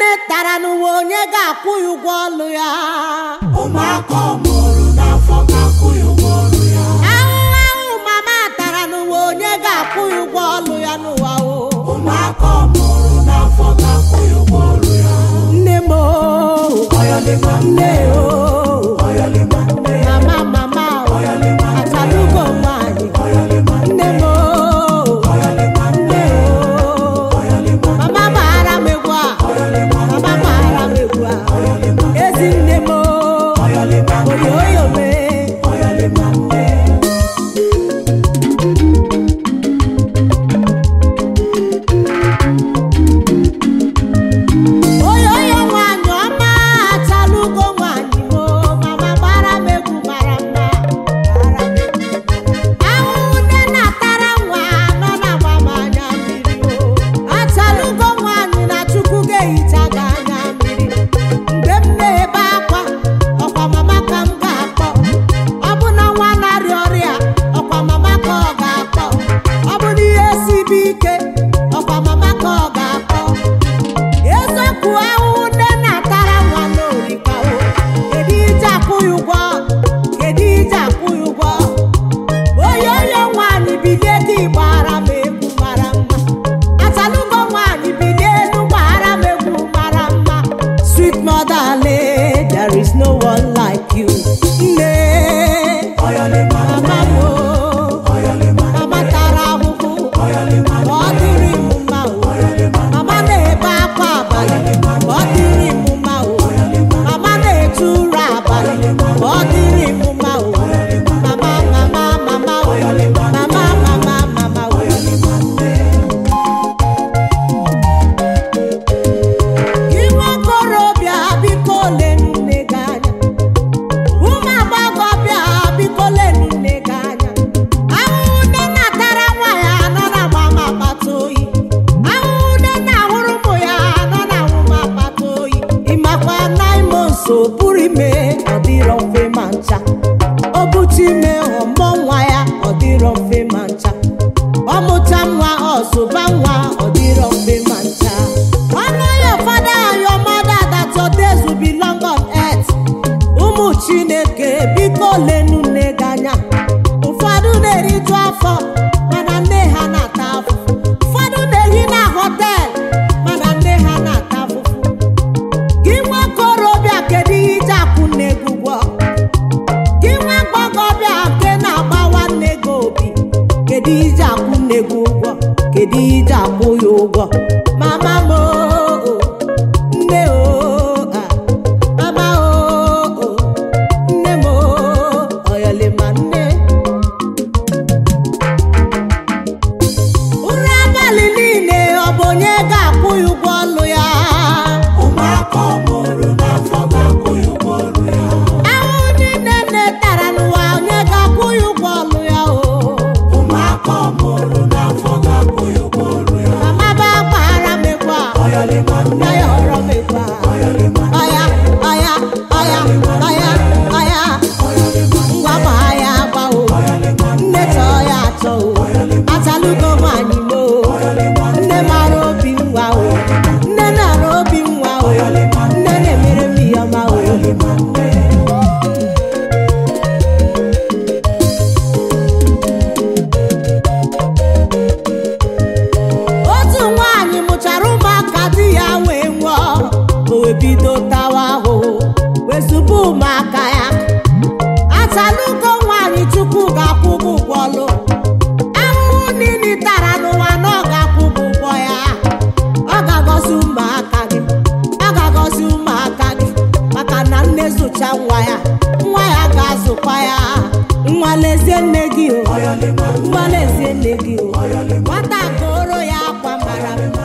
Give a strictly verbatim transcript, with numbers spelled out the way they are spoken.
niile tara n'ụwa onye ga-akwụ ya ụgwọ ọlụ ya. Ụmụaka mụrụ n'afọ ga-akwụ ya ụgwọ ọlụ ya. Ahụhụ ahụ mama tara n'ụwa onye ga-akwụ ya ụgwọ ọlụ ya n'ụwa o. Ụmụaka mụrụ n'afọ ga-akwụ ya ụgwọ ọlụ ya. Nne m o, Oyalima nne o, Oyalima nne, mama mama o, Oyalima nne, atalugo nwanyị. Oyalima Nne m o, Oyalima nne nne, o, Oyalima mama gbara m egwu a, Oyalima mama gbara m egwu a. Ezi nne m o, Oyalima nne, oyoyo me. Oyalima nne. Oyoyo nwanyị ọma atalugo nwanyị mo, mama gbara m egwu mara mma. Ahụhụ nne na-atara nwa nọ na-agba m anya mmiri o. Atalugo nwanyị na Chukwu ga-ehicha gị anya mmiri. Mgbe m na-ebe akwa, ọkwa mama ka m ga-akpọ. Ọ bụ na nwa na-arịa ọrịa, ọkwa mama ka ọ ga-akpọ. Ọ bụ na ihe sibe ike, ọkwa mama ka ọ ga-akpọ. Eziokwu ahụhụ nne na-atara nwa n'orika o. Kedu ije akwụ ya ụgwọ? Kedu ije akwụ ya ụgwọ? Oyoyo nwanyị bilie dị gbara m egwu mara mma. Atalugo nwanyị bilie elu gbara m egwu mara mma. Sweet mother lay, there is no one like you. Nne, Oyalima mama nne, mo, Oyalima mama tara ahụhụ, Oyalima ma ọ dịrị m mma o. Mama na-ebe akwa abalị, ma ọ dịrị m mma o. Mama na-echu ụra abalị, ma ọ dịrị m mma o. Mama, mama, mama o. Mama, mama, mama o. Gị nwa okorobịa biko lenu nne gị anya. Ụmụ agbọghọbịa biko lenu nne gị anya. Ahụhụ nne na-atara nwa ya nọ na-agba m akpata oyi. Ahụhụ nne na-ahụrụ ụmụ ya nọ na-ahụ m akpata oyi. Ịmakwa nine months o pụrụ ime ọ dịrọ mfe ma ncha. O buchi ime ọmụọ nwa ya ọ dịrọ mfe ma ncha. Ọ mụta nwa ọ zụba nwa ọ dịrọ mfe ma ncha. Honor your father and your mother that your days will be long on earth. Ụmụ Chineke biko lenu nne gị anya. Ụfọdụ na-eriju afọ mana nne ha na-ata afụfụ. Ụfọdụ na-ehi na họtel mana nne ha na-ata afụfụ. Gị nwa okorobịa kedu ihe ije akwụ nne gị ụgwọ? Gị nwa agbọghọbịa nke na-agbawa nne gị obi, kedu ihe ije akwụ nne gị ụgwọ? Kedu ihe ije akwụ ya ụgwọ? Mama m o, nne o, ah, mama o, nne m o, Oyalima nne. Ụra abalị niile ọ bụ onye ga-akwụ ya ụgwọ ọlụ ya? Ụmụaka mụrụ n'afọ ga-akwụ ya ụgwọ ọlụ ya. Ahụhụ niile nne tara n'ụwa onye ga-akwụ ya ụgwọ ọlụ ya o. Ụmụaka mụrụ n'afọ ga-akwụ ya ụgwọ ọlụ ya. Mama ba gbara m egwu a, Oyalima ya nne, ya ọrọ m egwu a. Oyalima nne, Ọya, ọya, ọya, ọya, ọya. Ngwa gba ya agba o. Nne chọọ ya achọ o. Atalugo nwanyị m o. Nne mara obi nwa o. Nne nara obi nwa o. Nne na-emere m ihe ọma o. Otu nwaanyị mụchara ụmụaka di ya wee nwụọ. O wee bido tawa ahụhụ wee zụba ụmụaka ya. Atalugo nwanyị Chukwu ga-akwụ gị ụgwọ ọlụ. Ahụhụ niile ị tara n'ụwa na ọ ga-akwụ gị ụgwọ ya. Ọ ga-agọzi ụmụaka gị. Ọ ga-agọzi ụmụaka gị maka na nne zụcha nwa ya, nwa ya ga-azụkwa ya. Nwa lezie nne gị o. Nwa lezie nne gị o. Nwata goro ya akwa mara mma.